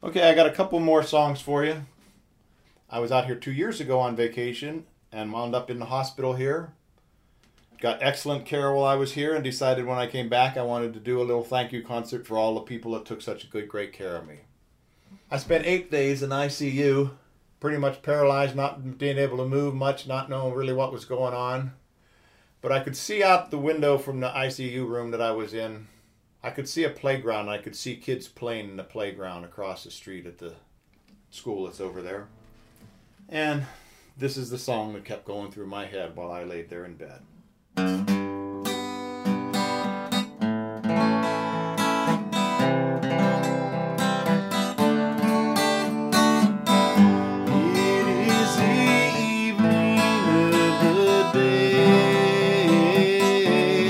Okay, I got a couple more songs for you. I was out here 2 years ago on vacation and wound up in the hospital here. Got excellent care while I was here and decided when I came back I wanted to do a little thank you concert for all the people that took such great care of me. I spent 8 days in ICU, pretty much paralyzed, not being able to move much, not knowing really what was going on. But I could see out the window from the ICU room that I was in. I could see a playground. I could see kids playing in the playground across the street at the school that's over there. And this is the song that kept going through my head while I laid there in bed. It is the evening of the day.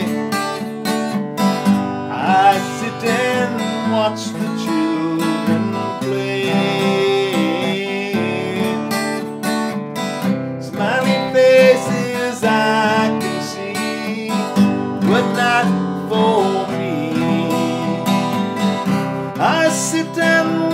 I sit and watch the children play. Smiling faces I can see, but not for me. I sit and